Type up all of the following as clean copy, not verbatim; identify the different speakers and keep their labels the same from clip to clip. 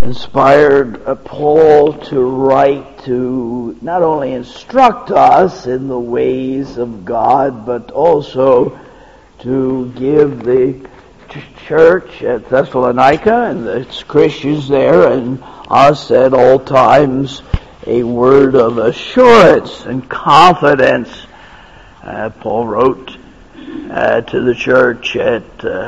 Speaker 1: inspired Paul to write to not only instruct us in the ways of God, but also to give the church at Thessalonica and its Christians there and us at all times a word of assurance and confidence. Paul wrote to the church at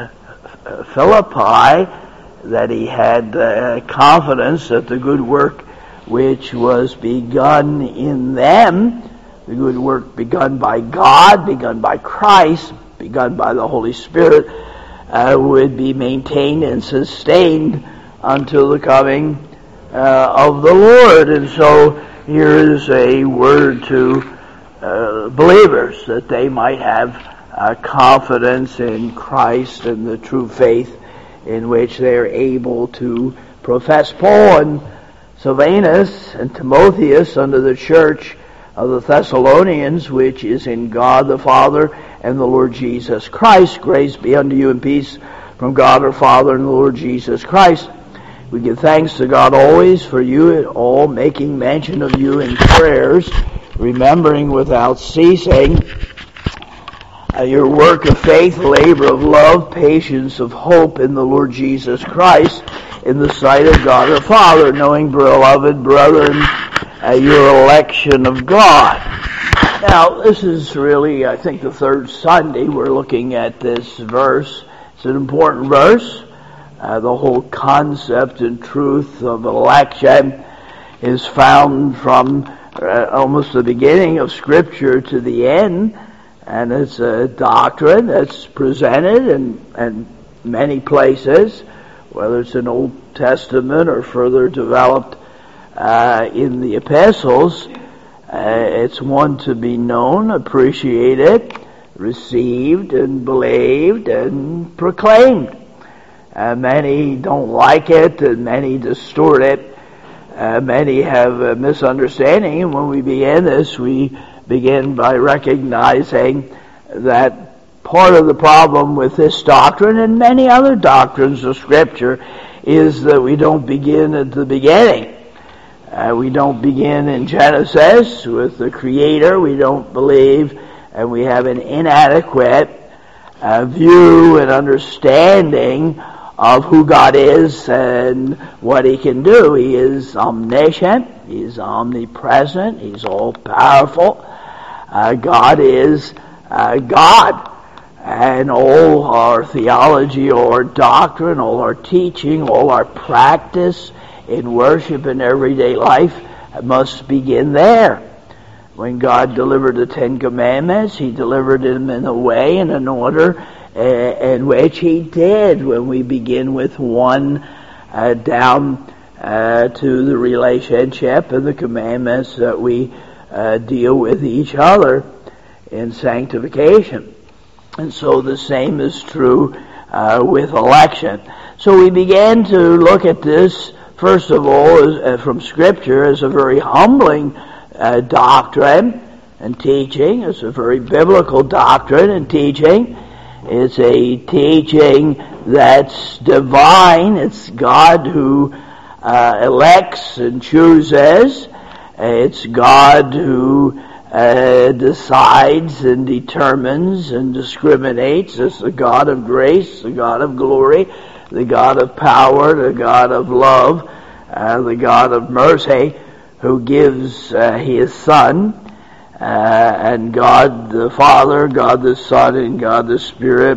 Speaker 1: Philippi that he had confidence that the good work which was begun in them, the good work begun by God, begun by Christ, begun by the Holy Spirit, would be maintained and sustained until the coming of the Lord. And so here is a word to believers that they might have confidence in Christ and the true faith in which they are able to profess. Paul and Silvanus and Timotheus unto the church of the Thessalonians, which is in God the Father and the Lord Jesus Christ. Grace be unto you and peace from God our Father and the Lord Jesus Christ. We give thanks to God always for you all, making mention of you in prayers, remembering without ceasing your work of faith, labor of love, patience of hope in the Lord Jesus Christ, in the sight of God our Father, knowing, beloved brethren, your election of God. Now, this is really, I think, the third Sunday we're looking at this verse. It's an important verse. The whole concept and truth of election is found from almost the beginning of Scripture to the end, and it's a doctrine that's presented in many places, whether it's in Old Testament or further developed in the epistles. It's one to be known, appreciated, received, and believed, and proclaimed. Many don't like it, and many distort it. Many have a misunderstanding, and when we begin this, we begin by recognizing that part of the problem with this doctrine and many other doctrines of Scripture is that we don't begin at the beginning. We don't begin in Genesis with the Creator. We don't believe, and we have an inadequate view and understanding of who God is and what He can do. He is omniscient. He is omnipresent. He's all-powerful. God is God. And all our theology, all our doctrine, all our teaching, all our practice in worship and everyday life must begin there. When God delivered the Ten Commandments, He delivered them in a way and an order in which He did. When we begin with one down to the relationship and the commandments that we deal with each other in sanctification. And so the same is true with election. So we began to look at this, first of all, from Scripture as a very humbling doctrine and teaching. It's a very biblical doctrine and teaching. It's a teaching that's divine. It's God who elects and chooses. It's God who decides and determines and discriminates. It's the God of grace, the God of glory, the God of power, the God of love, the God of mercy, who gives His Son, and God the Father, God the Son, and God the Spirit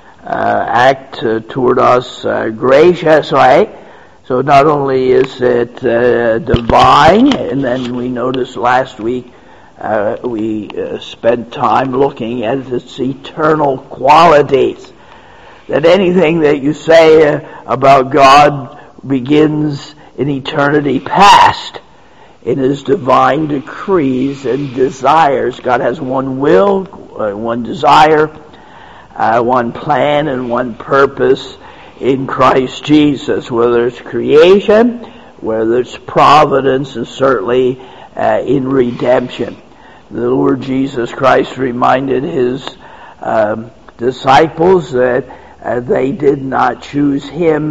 Speaker 1: act toward us graciously. So not only is it divine, and then we noticed last week we spent time looking at its eternal qualities. That anything that you say about God begins in eternity past, in His divine decrees and desires. God has one will, one desire, one plan, and one purpose in Christ Jesus, whether it's creation, whether it's providence, and certainly in redemption. The Lord Jesus Christ reminded His disciples that they did not choose Him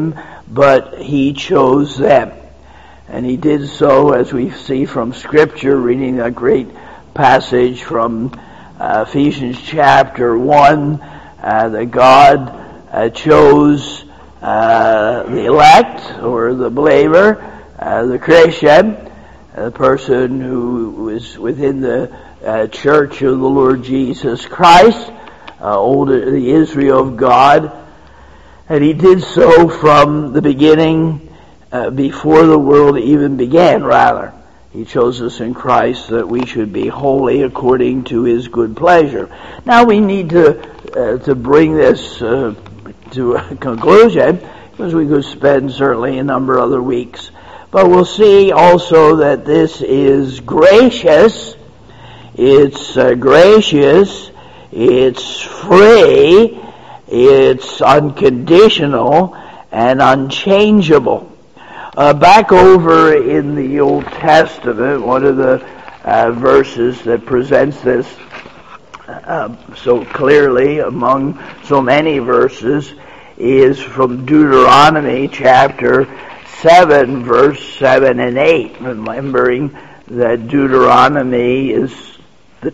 Speaker 1: but he chose them. And he did so, as we see from Scripture, reading a great passage from Ephesians chapter 1, that God chose the elect, or the believer, the Christian, the person who is within the church of the Lord Jesus Christ, the Israel of God. And he did so from the beginning, before the world even began, rather. He chose us in Christ that we should be holy according to his good pleasure. Now we need to bring this to a conclusion, because we could spend certainly a number of other weeks. But we'll see also that this is gracious, it's gracious, it's free, it's unconditional, and unchangeable. Back over in the Old Testament, one of the verses that presents this so clearly among so many verses is from Deuteronomy chapter 7, verse 7 and 8. Remembering that Deuteronomy is the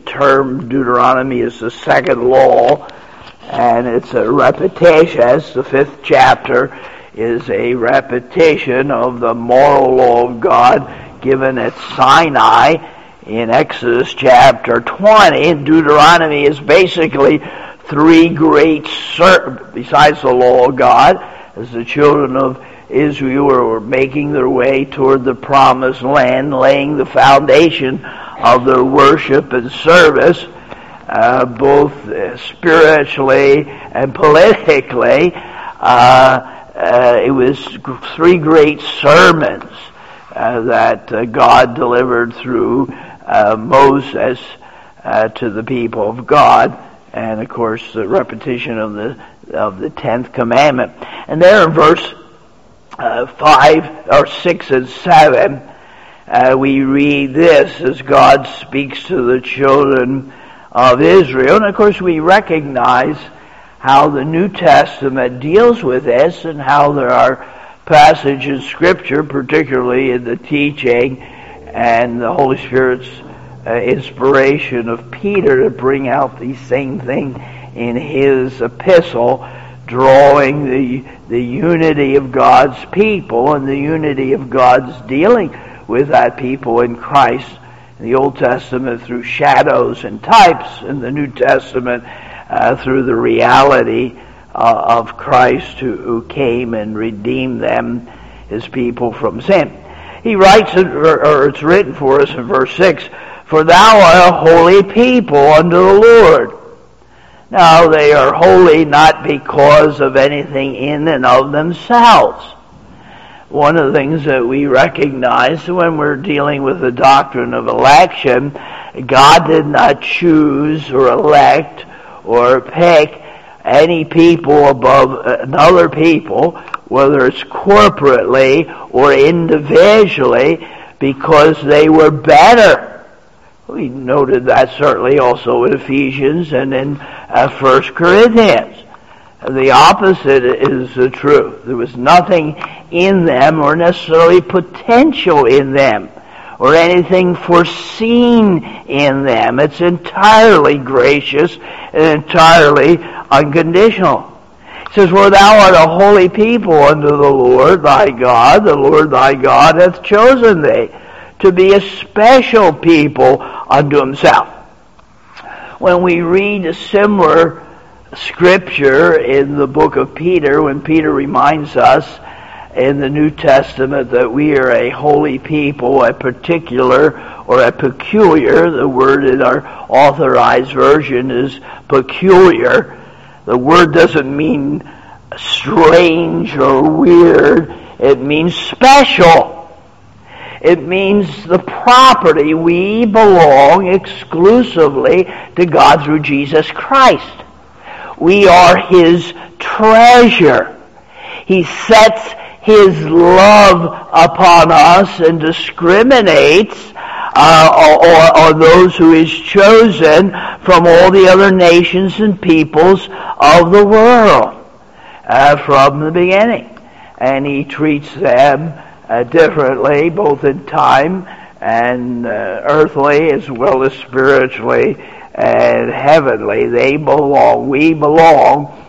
Speaker 1: second law, and it's a repetition. The 5th chapter is a repetition of the moral law of God given at Sinai in Exodus chapter 20. And Deuteronomy is basically three great besides the law of God, as the children of Israel were making their way toward the promised land, laying the foundation of their worship and service, both spiritually and politically. It was three great sermons that God delivered through Moses to the people of God, and of course the repetition of the 10th commandment. And there in verse 5 or 6 and 7, we read this as God speaks to the children of Israel. And of course we recognize how the New Testament deals with this, and how there are passages in Scripture, particularly in the teaching and the Holy Spirit's inspiration of Peter, to bring out the same thing in his epistle, drawing the unity of God's people and the unity of God's dealing with that people in Christ. In the Old Testament through shadows and types, in the New Testament through the reality of Christ who came and redeemed them, his people, from sin. He writes, or it's written for us in verse 6, "For thou art a holy people unto the Lord." Now they are holy not because of anything in and of themselves. One of the things that we recognize when we're dealing with the doctrine of election, God did not choose or elect or pick any people above another people, whether it's corporately or individually, because they were better. We noted that certainly also in Ephesians and in 1 Corinthians. The opposite is the truth. There was nothing in them, or necessarily potential in them, or anything foreseen in them. It's entirely gracious and entirely unconditional. It says, "For thou art a holy people unto the Lord thy God. The Lord thy God hath chosen thee to be a special people unto himself." When we read a similar scripture in the book of Peter, when Peter reminds us in the New Testament that we are a holy people, a particular or a peculiar, the word in our authorized version is peculiar. The word doesn't mean strange or weird, it means special. It means the property. We belong exclusively to God through Jesus Christ. We are his treasure. He sets his love upon us and discriminates on those who is chosen from all the other nations and peoples of the world from the beginning. and he treats them differently, both in time and earthly as well as spiritually and heavenly. We belong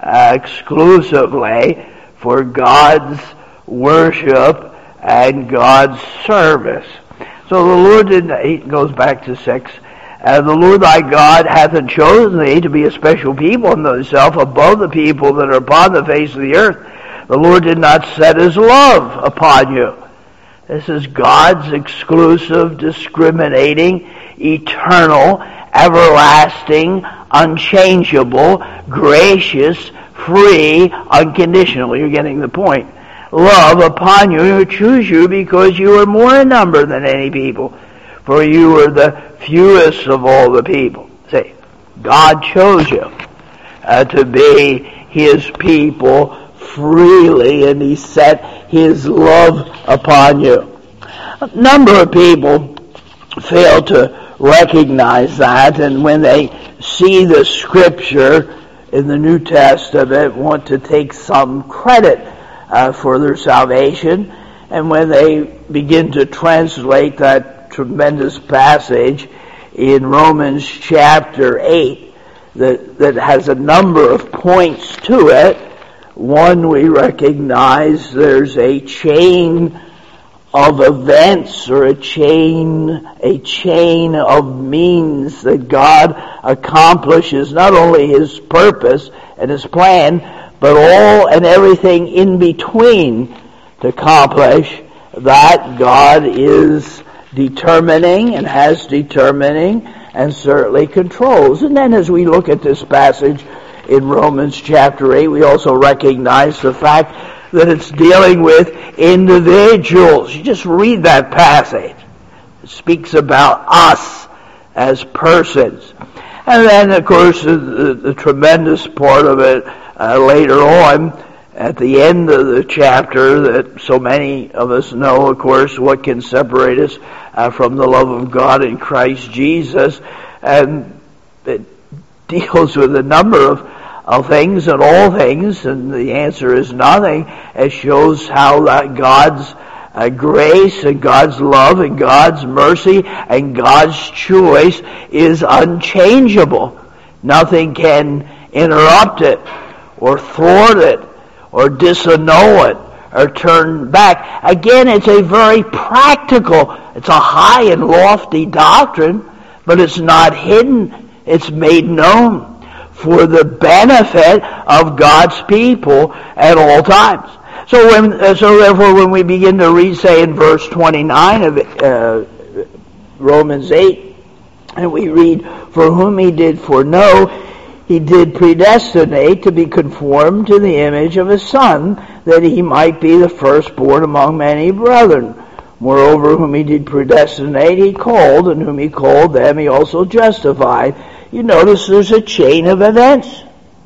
Speaker 1: exclusively for God's worship and God's service. So the Lord he goes back to 6. The Lord thy God hath chosen thee to be a special people unto himself above the people that are upon the face of the earth. The Lord did not set his love upon you. This is God's exclusive, discriminating, eternal, everlasting, unchangeable, gracious, free, unconditional. You're getting the point. Love upon you, who choose you because you are more in number than any people. For you are the fewest of all the people. See, God chose you to be his people freely, and he set his love upon you. A number of people fail to recognize that, and when they see the scripture in the New Testament, want to take some credit for their salvation, and when they begin to translate that tremendous passage in Romans chapter 8 that has a number of points to it. One, we recognize there's a chain of events or a chain of means that God accomplishes not only his purpose and his plan, but all and everything in between to accomplish that. God is determining and has determining and certainly controls. And then as we look at this passage in Romans chapter 8, we also recognize the fact that it's dealing with individuals. You just read that passage. It speaks about us as persons. And then, of course, the tremendous part of it later on, at the end of the chapter, that so many of us know, of course, what can separate us from the love of God in Christ Jesus. And it deals with a number of things and all things, and the answer is nothing. It shows how that God's grace and God's love and God's mercy and God's choice is unchangeable. Nothing can interrupt it or thwart it or disannul it or turn back. Again, it's a very practical, it's a high and lofty doctrine, but it's not hidden. It's made known for the benefit of God's people at all times. So therefore, when we begin to read, say in verse 29 of Romans 8, and we read, "For whom he did foreknow, he did predestinate to be conformed to the image of his Son, that he might be the firstborn among many brethren. Moreover, whom he did predestinate, he called, and whom he called, them he also justified." You notice there's a chain of events.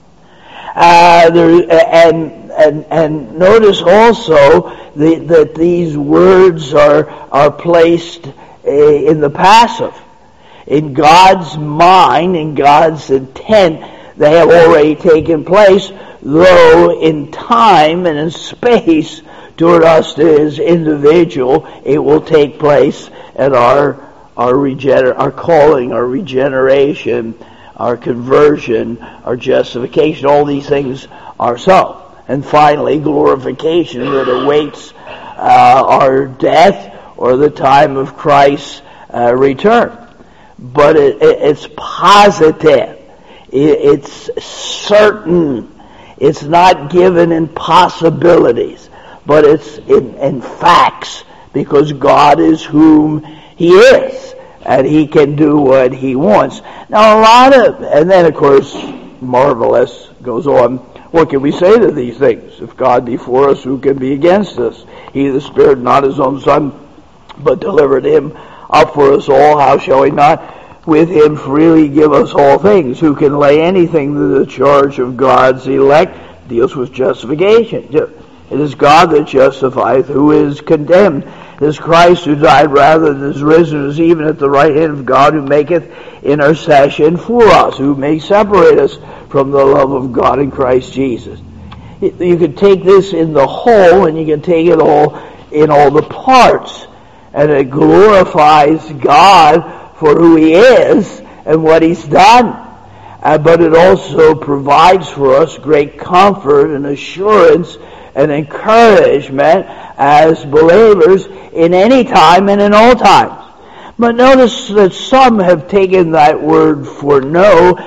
Speaker 1: And notice also that these words are placed in the passive. In God's mind, in God's intent, they have already taken place, though in time and in space toward us as individual, it will take place at our calling, our regeneration, our conversion, our justification. All these things are so. And finally, glorification that awaits our death or the time of Christ's return. But it's positive. It's certain. It's not given in possibilities, but it's in facts, because God is whom he is, and he can do what he wants. Now and then of course, marvelous goes on, what can we say to these things? If God be for us, who can be against us? He that spared not his own Son, but delivered him up for us all, how shall he not with him freely give us all things? Who can lay anything to the charge of God's elect? Deals with justification. It is God that justifieth, who is condemned. It is Christ who died rather than is risen, is even at the right hand of God, who maketh intercession for us, who may separate us from the love of God in Christ Jesus. You can take this in the whole, and you can take it all in all the parts. And it glorifies God for who He is and what He's done. But it also provides for us great comfort and assurance and encouragement as believers in any time and in all times. But notice that some have taken that word foreknow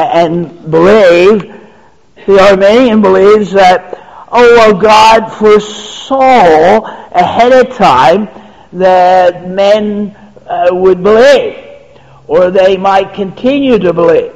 Speaker 1: and believe, the Arminian believes that, God foresaw ahead of time that men would believe, or they might continue to believe,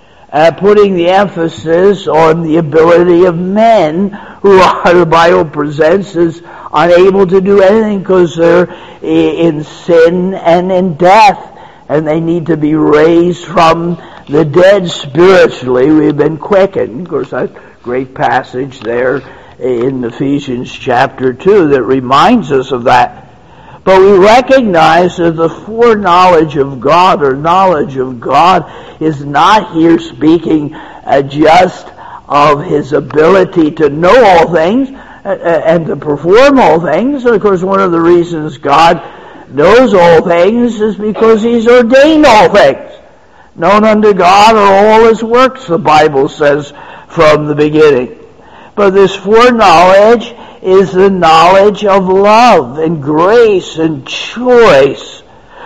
Speaker 1: putting the emphasis on the ability of men who the Bible presents as unable to do anything because they're in sin and in death, and they need to be raised from the dead spiritually. We've been quickened. Of course, that great passage there in Ephesians chapter 2 that reminds us of that. But we recognize that the foreknowledge of God or knowledge of God is not here speaking just of His ability to know all things and to perform all things. Of course, one of the reasons God knows all things is because He's ordained all things. Known unto God are all His works, the Bible says from the beginning. But this foreknowledge is the knowledge of love and grace and choice.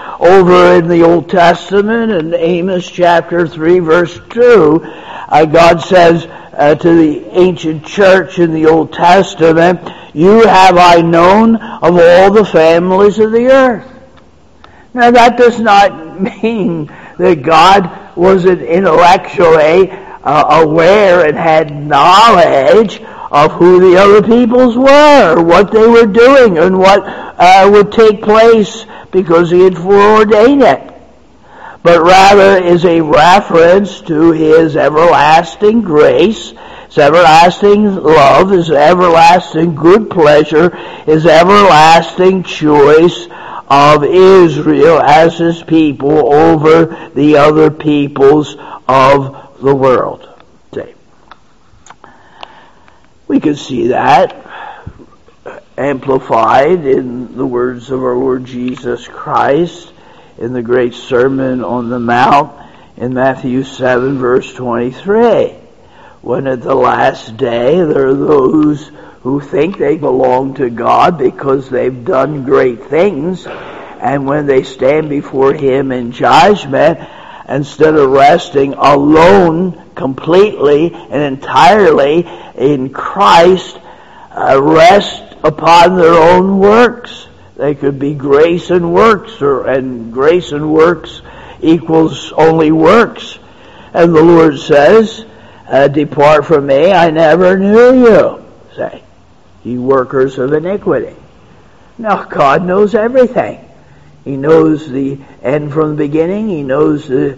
Speaker 1: Over in the Old Testament, in Amos chapter 3, verse 2, God says to the ancient church in the Old Testament, "You have I known of all the families of the earth." Now that does not mean that God wasn't intellectually aware and had knowledge of who the other peoples were, what they were doing, and what would take place because He had foreordained it. But rather is a reference to His everlasting grace, His everlasting love, His everlasting good pleasure, His everlasting choice of Israel as His people over the other peoples of the world. We can see that amplified in the words of our Lord Jesus Christ in the great Sermon on the Mount in Matthew 7 verse 23. When at the last day there are those who think they belong to God because they've done great things, and when they stand before Him in judgment, instead of resting alone completely and entirely in Christ, rest upon their own works. They could be grace and works, and grace and works equals only works. And the Lord says, "Depart from me, I never knew you," say, "ye workers of iniquity." Now God knows everything. He knows the end from the beginning. He knows the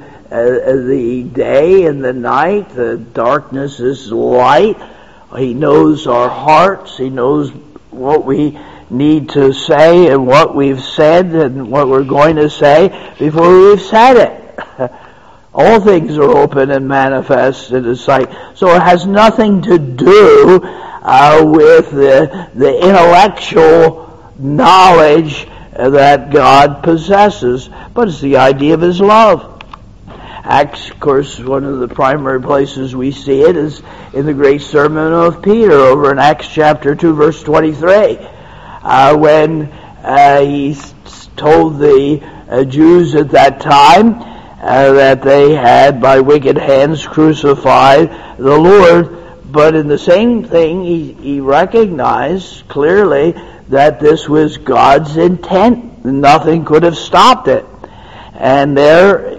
Speaker 1: day and the night. The darkness is light. He knows our hearts. He knows what we need to say and what we've said and what we're going to say before we've said it. All things are open and manifest in His sight. So it has nothing to do with the intellectual knowledge that God possesses, but it's the idea of His love. Acts, of course, one of the primary places we see it is in the great Sermon of Peter over in Acts chapter 2 verse 23, when he told the Jews at that time that they had by wicked hands crucified the Lord, but in the same thing he recognized clearly that this was God's intent. Nothing could have stopped it. And there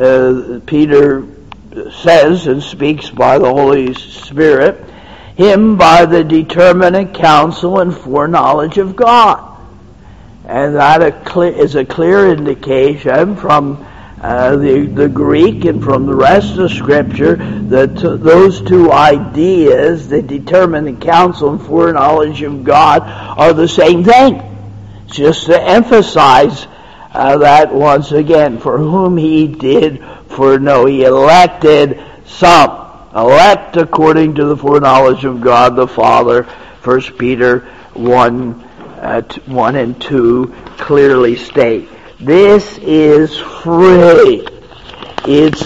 Speaker 1: Peter says and speaks by the Holy Spirit, "Him by the determinate counsel and foreknowledge of God." And that is a clear indication from the Greek and from the rest of Scripture that those two ideas, the determinate counsel and foreknowledge of God, are the same thing. Just to emphasize that once again, for whom He did foreknow. He elected some. elect according to the foreknowledge of God the Father. 1 Peter 1 and 2 clearly state. This is free. It's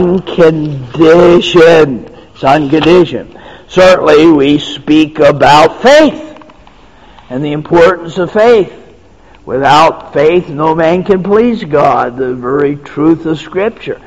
Speaker 1: unconditioned. It's unconditioned. Certainly we speak about faith and the importance of faith. Without faith no man can please God. The very truth of Scripture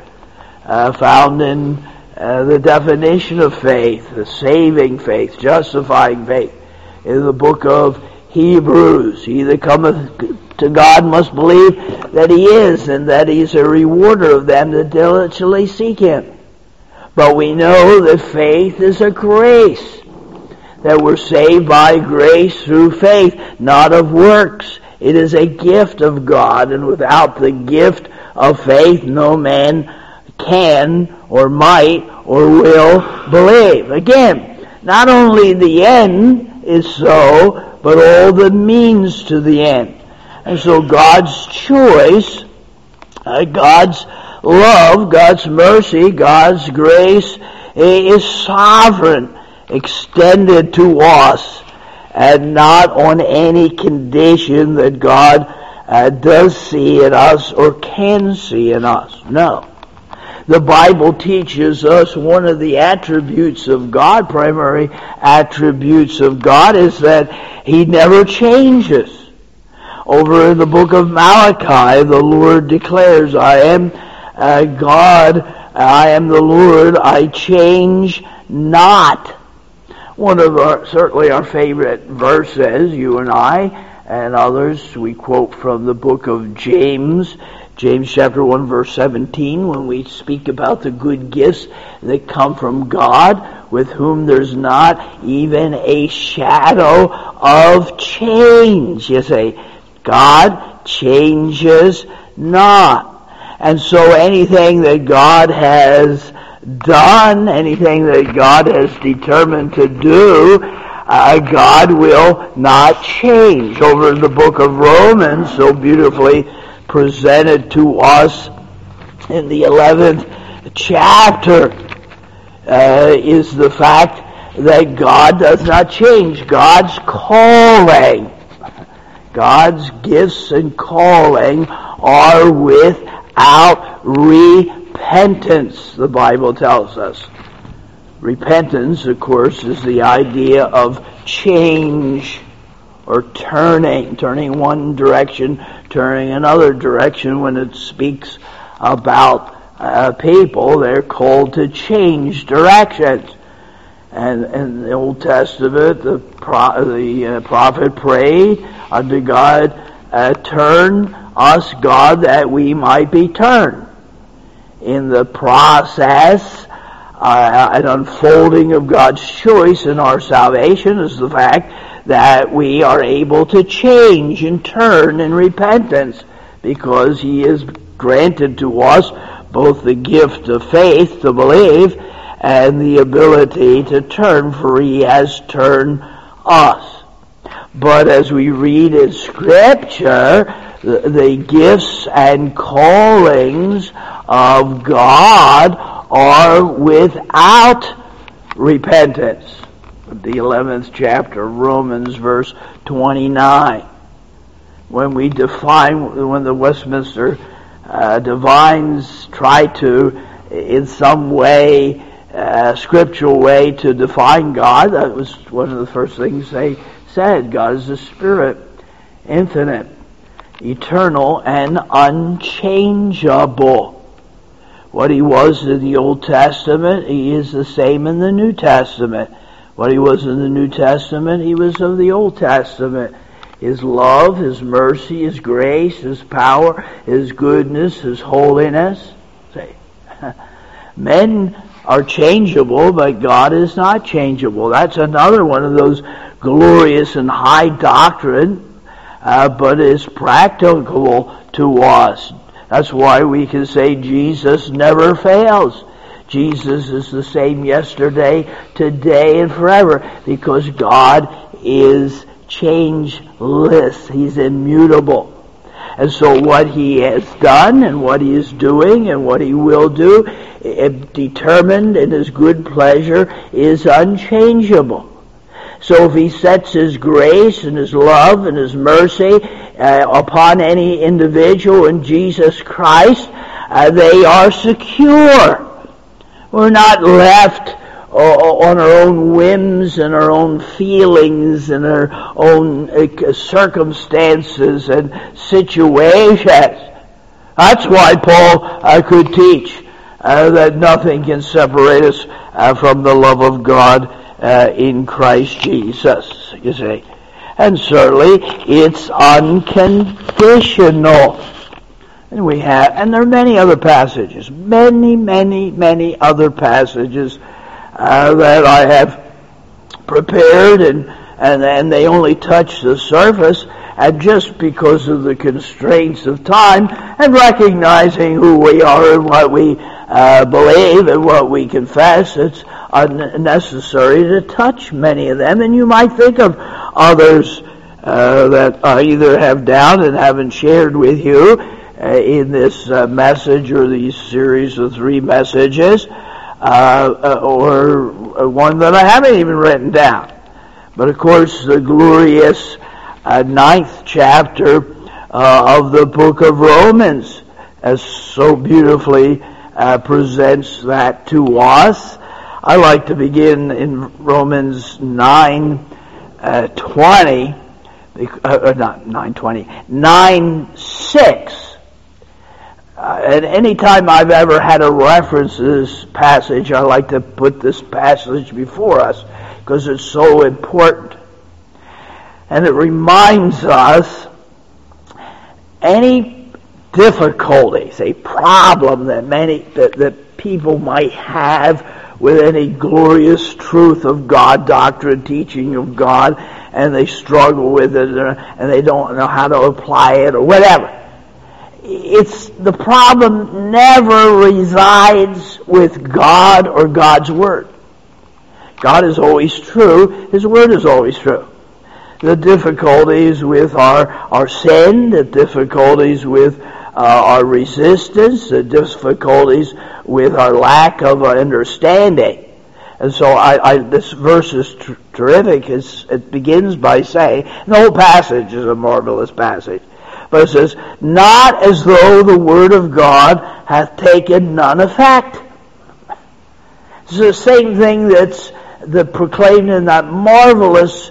Speaker 1: found in the definition of faith, the saving faith, justifying faith, in the book of Hebrews. He that cometh to God must believe that He is, and that He is a rewarder of them that diligently seek Him. But we know that faith is a grace, that we're saved by grace through faith, not of works. It is a gift of God, and without the gift of faith no man can or might or will believe. Again, not only the end is so, but all the means to the end. And so God's choice, God's love, God's mercy, God's grace is sovereign, extended to us, and not on any condition that God does see in us or can see in us. No. The Bible teaches us one of the attributes of God, primary attributes of God, is that He never changes. Over in the book of Malachi, the Lord declares, I am God, I am the Lord, I change not. One of certainly our favorite verses, you and I and others, we quote from the book of James chapter 1 verse 17, when we speak about the good gifts that come from God, with whom there's not even a shadow of change. You say, God changes not. And so anything that God has done, anything that God has determined to do, God will not change. Over in the book of Romans, so beautifully presented to us in the 11th chapter, is the fact that God does not change. God's calling, God's gifts and calling are without repentance, the Bible tells us. Repentance, of course, is the idea of change or turning one direction, turning another direction. When it speaks about people, they're called to change directions. And in the Old Testament, the prophet prayed unto God, turn us, God, that we might be turned. In the process, an unfolding of God's choice in our salvation is the fact that we are able to change and turn in repentance, because He has granted to us both the gift of faith to believe and the ability to turn, for He has turned us. But as we read in Scripture, the gifts and callings of God are without repentance. The 11th chapter, Romans verse 29. When the Westminster divines try to, in some way, scriptural way, to define God, that was one of the first things they said. God is a spirit, infinite, eternal, and unchangeable. What He was in the Old Testament, He is the same in the New Testament. What He was in the New Testament, He was of the Old Testament. His love, His mercy, His grace, His power, His goodness, His holiness. Men are changeable, but God is not changeable. That's another one of those glorious and high doctrine, but is practicable to us. That's why we can say Jesus never fails. Jesus is the same yesterday, today, and forever, because God is changeless. He's immutable. And so what He has done and what He is doing and what He will do determined in his good pleasure is unchangeable. So if he sets his grace and his love and his mercy upon any individual in Jesus Christ, they are secure. We're not left on our own whims and our own feelings and our own circumstances and situations. That's why Paul could teach that nothing can separate us from the love of God in Christ Jesus, you see. And certainly it's unconditional. And there are many other passages, many other passages that I have prepared, and they only touch the surface, and just because of the constraints of time and recognizing who we are and what we believe and what we confess, it's unnecessary to touch many of them. And you might think of others that I either have down and haven't shared with you in this message or these series of 3 messages, or one that I haven't even written down. But of course, the glorious 9th chapter of the book of Romans so beautifully presents that to us. I like to begin in Romans 9:6. And any time I've ever had a reference to this passage, I like to put this passage before us because it's so important. And it reminds us any difficulties, a problem that people might have with any glorious truth of God, doctrine, teaching of God, and they struggle with it and they don't know how to apply it or whatever. The problem never resides with God or God's Word. God is always true. His Word is always true. The difficulties with our sin, the difficulties with our resistance, the difficulties with our lack of understanding. And so this verse is terrific. It begins by saying, the whole passage is a marvelous passage. But it says, not as though the word of God hath taken none effect. It's the same thing that's proclaimed in that marvelous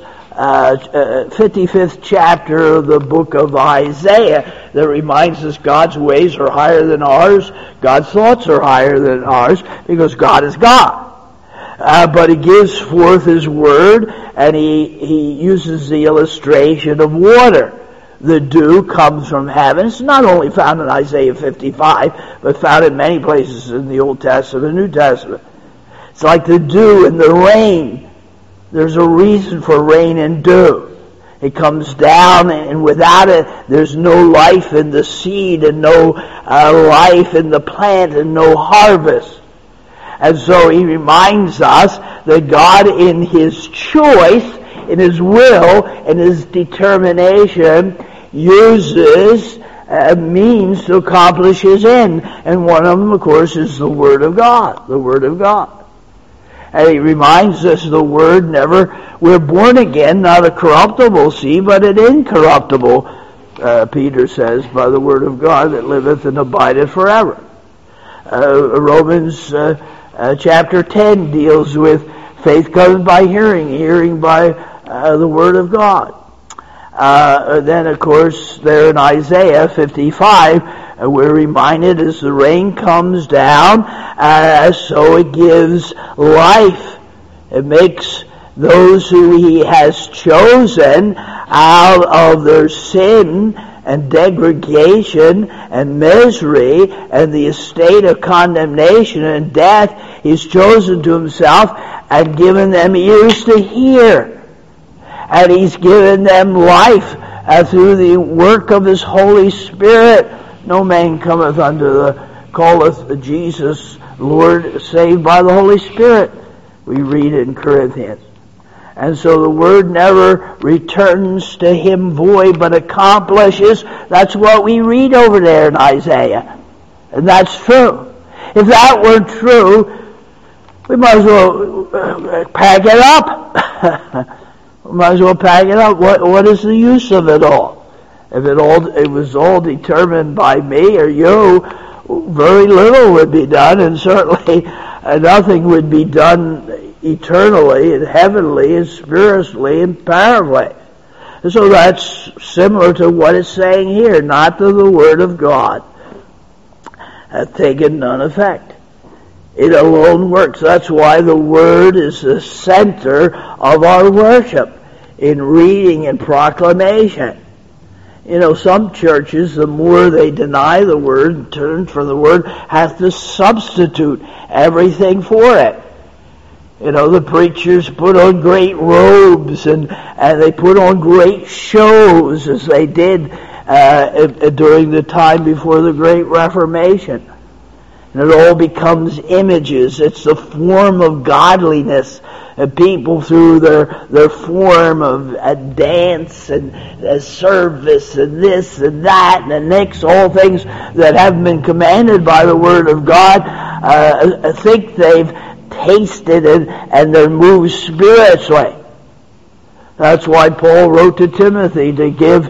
Speaker 1: 55th chapter of the book of Isaiah that reminds us God's ways are higher than ours, God's thoughts are higher than ours, because God is God. But he gives forth his word, and he uses the illustration of water. The dew comes from heaven. It's not only found in Isaiah 55, but found in many places in the Old Testament and New Testament. It's like the dew and the rain. There's a reason for rain and dew. It comes down, and without it, there's no life in the seed and no life in the plant and no harvest. And so he reminds us that God, in his choice, in his will, in his determination, uses means to accomplish his end. And one of them, of course, is the Word of God. The Word of God. And he reminds us we're born again, not a corruptible seed, but an incorruptible, Peter says, by the Word of God that liveth and abideth forever. Romans chapter 10 deals with faith comes by hearing, hearing by the Word of God. Then, of course, there in Isaiah 55, we're reminded as the rain comes down, so it gives life. It makes those who he has chosen out of their sin and degradation and misery and the estate of condemnation and death. He's chosen to himself and given them ears to hear. And he's given them life through the work of his Holy Spirit. No man cometh calleth Jesus Lord, saved by the Holy Spirit. We read in Corinthians. And so the word never returns to him void, but accomplishes. That's what we read over there in Isaiah. And that's true. If that were true, we might as well pack it up. We might as well pack it up. What is the use of it all? If it was all determined by me or you, very little would be done, and certainly nothing would be done eternally and heavenly and spiritually and powerfully. And so that's similar to what it's saying here, not to the Word of God hath taken none effect. It alone works. That's why the Word is the center of our worship in reading and proclamation. You know, some churches, the more they deny the Word, turn from the Word, have to substitute everything for it. You know, the preachers put on great robes and they put on great shows as they did during the time before the Great Reformation. And it all becomes images. It's the form of godliness. People through their form of dance and service and this and that and the next, all things that have been commanded by the Word of God, think they've tasted and they're moved spiritually. That's why Paul wrote to Timothy to give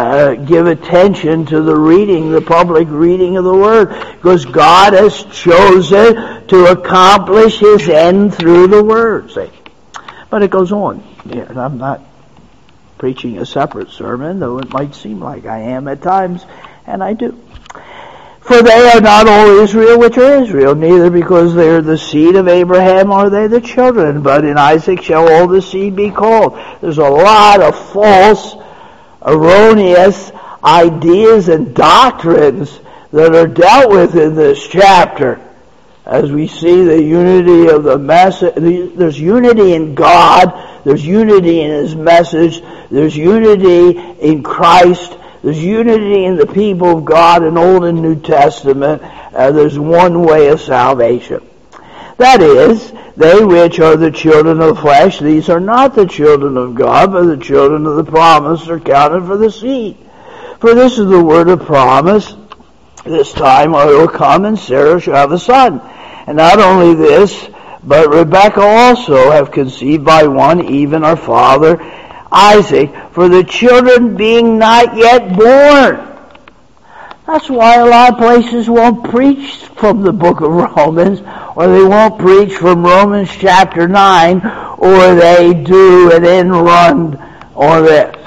Speaker 1: attention to the public reading of the Word, because God has chosen to accomplish His end through the Word. See? But it goes on. Yeah, and I'm not preaching a separate sermon, though it might seem like I am at times, and I do. For they are not all Israel which are Israel, neither because they are the seed of Abraham are they the children, but in Isaac shall all the seed be called. There's a lot of false, erroneous ideas and doctrines that are dealt with in this chapter. As we see the unity of the message, there's unity in God, there's unity in His message, there's unity in Christ, there's unity in the people of God in Old and New Testament. There's one way of salvation. That is, they which are the children of the flesh, these are not the children of God, but the children of the promise are counted for the seed. For this is the word of promise, this time I will come, and Sarah shall have a son. And not only this, but Rebekah also have conceived by one, even our father Isaac, for the children being not yet born. That's why a lot of places won't preach from the book of Romans, or they won't preach from Romans chapter 9, or they do an end run on this.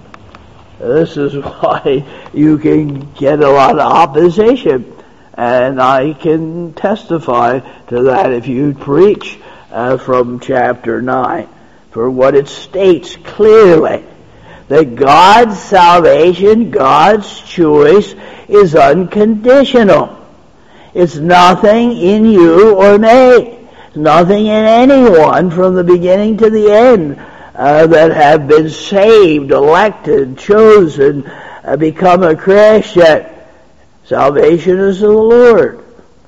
Speaker 1: This is why you can get a lot of opposition, and I can testify to that if you preach from chapter 9. For what it states clearly, that God's salvation, God's choice, is unconditional. It's nothing in you or me. It's nothing in anyone from the beginning to the end that have been saved, elected, chosen, become a Christian. Salvation is of the Lord.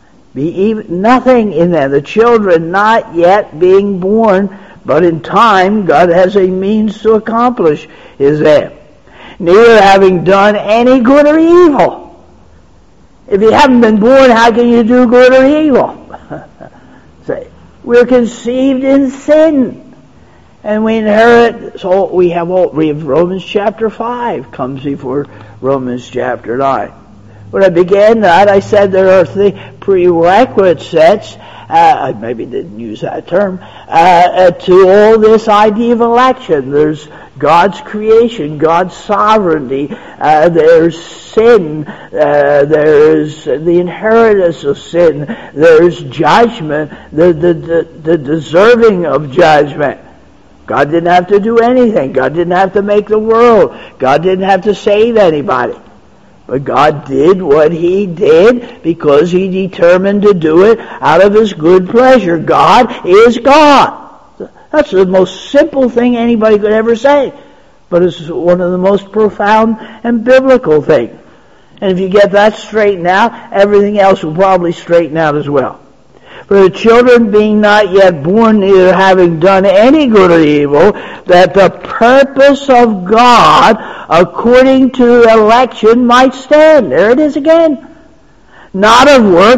Speaker 1: Nothing in them. The children not yet being born, but in time, God has a means to accomplish His end. Neither having done any good or evil. If you haven't been born, how can you do good or evil? Say, we're conceived in sin, and we inherit. So we have Romans chapter 5 comes before Romans chapter 9. When I began that, I said there are prerequisites. I maybe didn't use that term, to all this idea of election. There's God's creation, God's sovereignty, there's sin, there's the inheritance of sin, there's judgment, the deserving of judgment. God didn't have to do anything. God didn't have to make the world. God didn't have to save anybody. But God did what He did because He determined to do it out of His good pleasure. God is God. That's the most simple thing anybody could ever say. But it's one of the most profound and biblical things. And if you get that straightened out, everything else will probably straighten out as well. For the children being not yet born, neither having done any good or evil, that the purpose of God according to election might stand. There it is again. Not of works,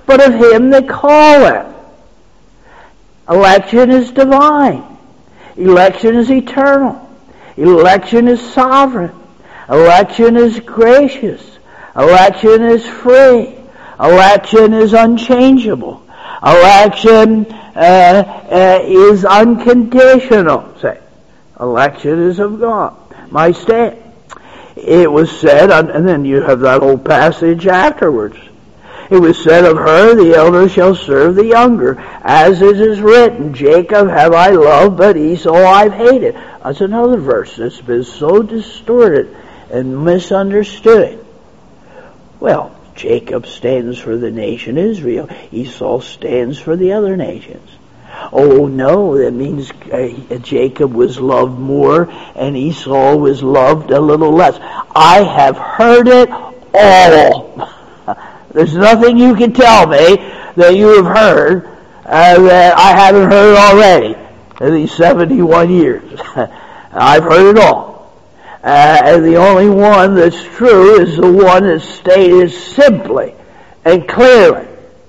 Speaker 1: but of him that calleth. Election is divine. Election is eternal. Election is sovereign. Election is gracious. Election is free. Election is unchangeable. Election is unconditional. Say, election is of God. My stand. It was said, and then you have that whole passage afterwards. It was said of her, the elder shall serve the younger. As it is written, Jacob have I loved, but Esau I've hated. That's another verse that's been so distorted and misunderstood. Well, Jacob stands for the nation Israel. Esau stands for the other nations. Oh no, that means Jacob was loved more and Esau was loved a little less. I have heard it all. There's nothing you can tell me that you have heard that I haven't heard already in these 71 years. I've heard it all. And the only one that's true is the one that's stated simply and clearly.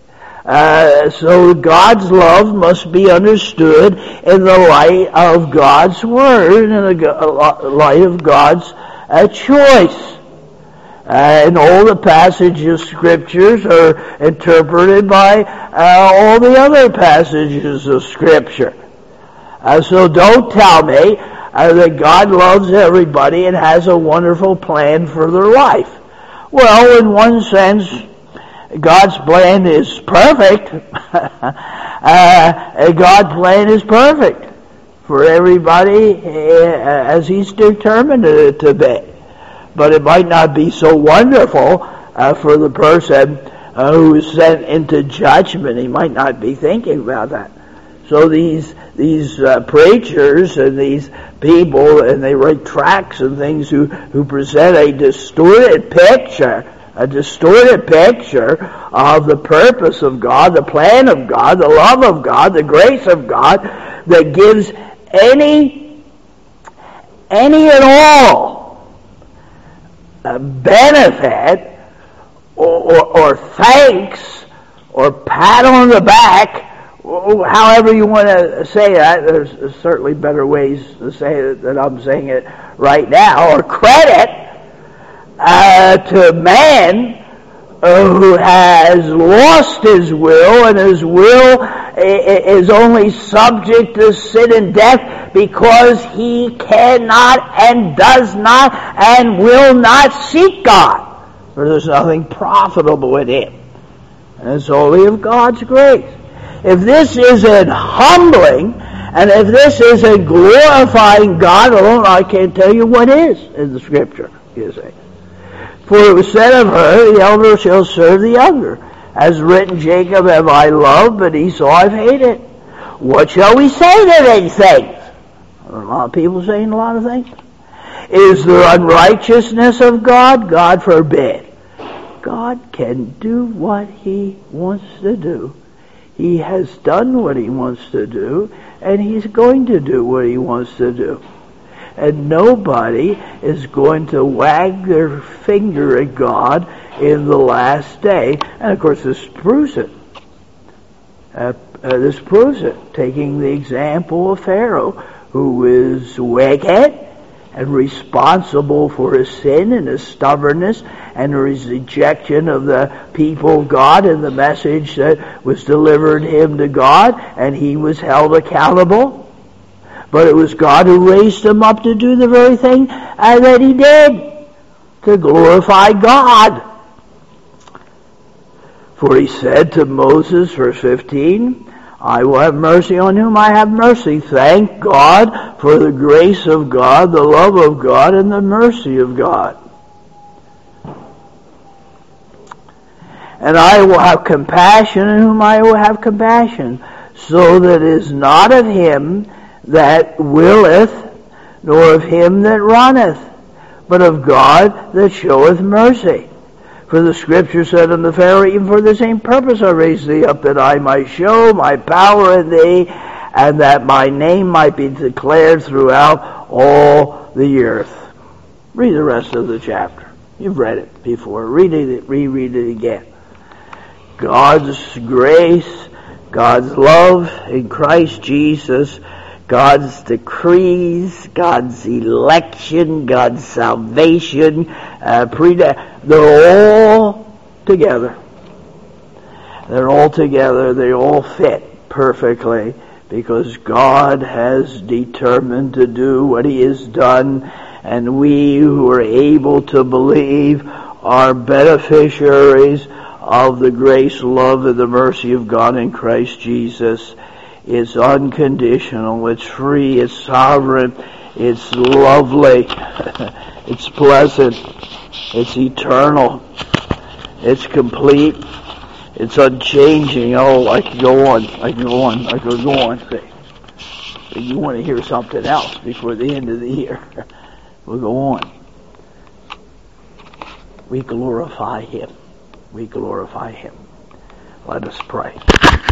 Speaker 1: So God's love must be understood in the light of God's Word and in the light of God's choice. And all the passages of Scriptures are interpreted by all the other passages of Scripture. So don't tell me that God loves everybody and has a wonderful plan for their life. Well, in one sense, God's plan is perfect. God's plan is perfect for everybody as He's determined it to be. But it might not be so wonderful for the person who is sent into judgment. He might not be thinking about that. So these preachers and these people, and they write tracts and things who present a distorted picture of the purpose of God, the plan of God, the love of God, the grace of God, that gives any and all benefit or thanks or pat on the back, however you want to say that. There's certainly better ways to say it than I'm saying it right now, or credit to man who has lost his will, and his will is only subject to sin and death because he cannot and does not and will not seek God. For there's nothing profitable in him. And it's only of God's grace. If this isn't humbling, and if this isn't glorifying God alone, I can't tell you what is in the Scripture, you see. For it was said of her, the elder shall serve the younger. As written, Jacob have I loved, but Esau I've hated. What shall we say to these things? A lot of people saying a lot of things. Is there unrighteousness of God? God forbid. God can do what He wants to do. He has done what He wants to do, and He's going to do what He wants to do. And nobody is going to wag their finger at God in the last day. And of course, this proves it. Taking the example of Pharaoh, who is wicked and responsible for his sin and his stubbornness and his rejection of the people of God and the message that was delivered him to God, and he was held accountable. But it was God who raised him up to do the very thing that he did, to glorify God. For he said to Moses, verse 15, I will have mercy on whom I have mercy. Thank God for the grace of God, the love of God, and the mercy of God. And I will have compassion on whom I will have compassion, so that it is not of him that willeth, nor of him that runneth, but of God that showeth mercy. For the Scripture said unto Pharaoh, even for the same purpose I raised thee up, that I might show my power in thee, and that my name might be declared throughout all the earth. Read the rest of the chapter. You've read it before. Reread it again. God's grace, God's love in Christ Jesus, God's decrees, God's election, God's salvation, they're all together. They're all together. They all fit perfectly because God has determined to do what He has done, and we who are able to believe are beneficiaries of the grace, love, and the mercy of God in Christ Jesus. It's unconditional, it's free, it's sovereign, it's lovely, it's pleasant, it's eternal, it's complete, it's unchanging. Oh, I could go on. You want to hear something else before the end of the year? We'll go on. We glorify Him. We glorify Him. Let us pray.